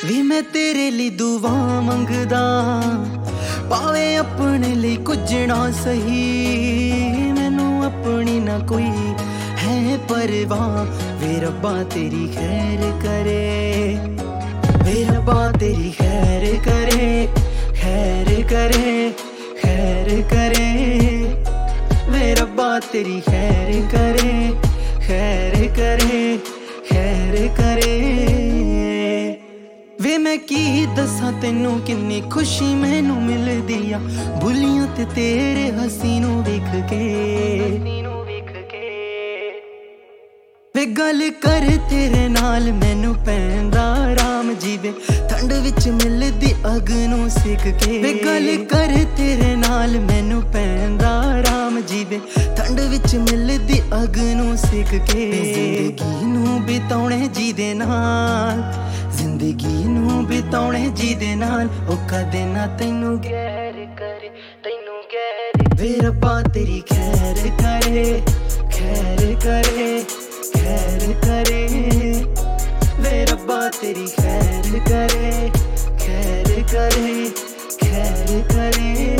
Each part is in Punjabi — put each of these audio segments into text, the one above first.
ਵੇ ਮੈਂ ਤੇਰੇ ਲਈ ਦੁਆ ਮੰਗਦਾ, ਪਾਵੇ ਆਪਣੇ ਲਈ ਕੁਝ ਨਾ ਸਹੀ, ਮੈਨੂੰ ਆਪਣੀ ਨਾ ਕੋਈ ਹੈ ਪਰਵਾਹ। ਵੇ ਰੱਬਾ ਤੇਰੀ ਖੈਰ ਕਰੇ, ਵੇ ਰੱਬਾ ਤੇਰੀ ਖੈਰ ਕਰੇ, ਖੈਰ ਕਰੇ, ਖੈਰ ਕਰੇ। ਵੇ ਰੱਬਾ ਤੇਰੀ ਖੈਰ ਕਰੇ, ਖੈਰ ਕਰੇ, ਖੈਰ ਕਰੇ। ਵੇ ਮੈਂ ਕੀ ਦੱਸਾਂ ਤੈਨੂੰ ਕਿੰਨੀ ਖੁਸ਼ੀ ਮੈਨੂੰ ਮਿਲਦੀ ਆ, ਬੁੱਲੀਆਂ ਤੇ ਤੇਰੇ ਹੱਸੀ ਨੂੰ ਵੇਖ ਕੇ। ਵੇ ਗੱਲ ਕਰ ਤੇਰੇ ਨਾਲ ਮੈਨੂੰ ਪੈਂਦਾ ਆਰਾਮ ਜੀਵੇ, ਠੰਡ ਵਿੱਚ ਮਿਲਦੀ ਅੱਗ ਨੂੰ ਸਿੱਕ ਕੇ। ਵੇ ਗੱਲ ਕਰ ਤੇਰੇ ਨਾਲ ਮੈਨੂੰ ਪੈਂਦਾ ਆਰਾਮ ਜੀਵੇ, ਠੰਡ ਵਿੱਚ ਮਿਲਦੀ ਅੱਗ ਨੂੰ ਸਿੱਕ ਕੇ। ਜ਼ਿੰਦਗੀ ਨੂੰ ਬਿਤਾਉਣੇ ਜਿਹਦੇ ਨਾਲ, ਜ਼ਿੰਦਗੀ ਨੂੰ ਬਿਤਾਉਣੇ ਜਿਹਦੇ ਨਾਲ, ਉਹ ਕਦੇ ਨਾ ਤੈਨੂੰ ਗੈਰ ਕਰੇ, ਤੈਨੂੰ ਗੈਰ। ਵੇ ਰੱਬਾ ਤੇਰੀ ਖੈਰ ਕਰੇ, ਖੈਰ ਕਰੇ, ਖੈਰ ਕਰੇ। ਵੇ ਰੱਬਾ ਤੇਰੀ ਖੈਰ ਕਰੇ, ਖੈਰ ਕਰੇ, ਖੈਰ ਕਰੇ।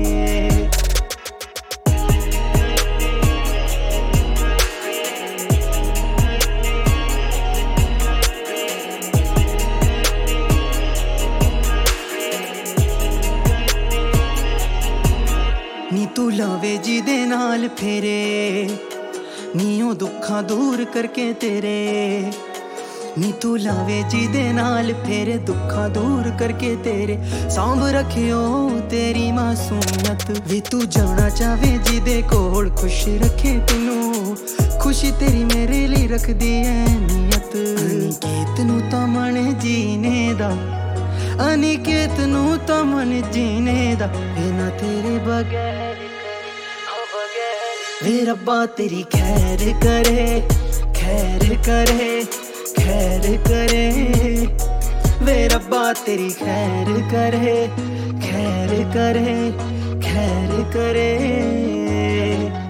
ਨੀ ਤੂੰ ਲਾਵੇ ਜਿਹਦੇ ਨਾਲ ਫੇਰੇ, ਨੀ ਉਹ ਦੁੱਖਾਂ ਦੂਰ ਕਰਕੇ ਤੇਰੇ। ਨੀ ਤੂੰ ਲਾਵੇ ਜਿਹਦੇ ਨਾਲ ਫੇਰੇ, ਦੁੱਖਾਂ ਦੂਰ ਕਰਕੇ ਤੇਰੇ। ਸਾਂਭ ਰੱਖਿਓ ਤੇਰੀ ਮਾਸੂਮੀਅਤ, ਵੇ ਤੂੰ ਜਾਣਾ ਚਾਹਵੇ ਜਿਹਦੇ ਕੋਲ, ਖੁਸ਼ ਰੱਖੇ ਤੈਨੂੰ, ਖੁਸ਼ੀ ਤੇਰੀ ਮੇਰੇ ਲਈ ਰੱਖਦੀ ਐ ਨੀਅਤ। ਅਨਿਕੇਤ ਨੂੰ ਤਾਂ ਮਨ ਜੀਣੇ ਦਾ, ਅਨਿਕੇਤ ਨੂੰ ਤਾਂ ਮਨ ਜੀਣੇ ਦਾ, ਵੇ ਨਾ ਤੇਰੇ ਬਗੈਰ। ਵੇ ਰੱਬਾ ਤੇਰੀ ਖੈਰ ਕਰੇ, ਖੈਰ ਕਰੇ, ਖੈਰ ਕਰੇ। ਵੇ ਰੱਬਾ ਤੇਰੀ ਖੈਰ ਕਰੇ, ਖੈਰ ਕਰੇ, ਖੈਰ ਕਰੇ।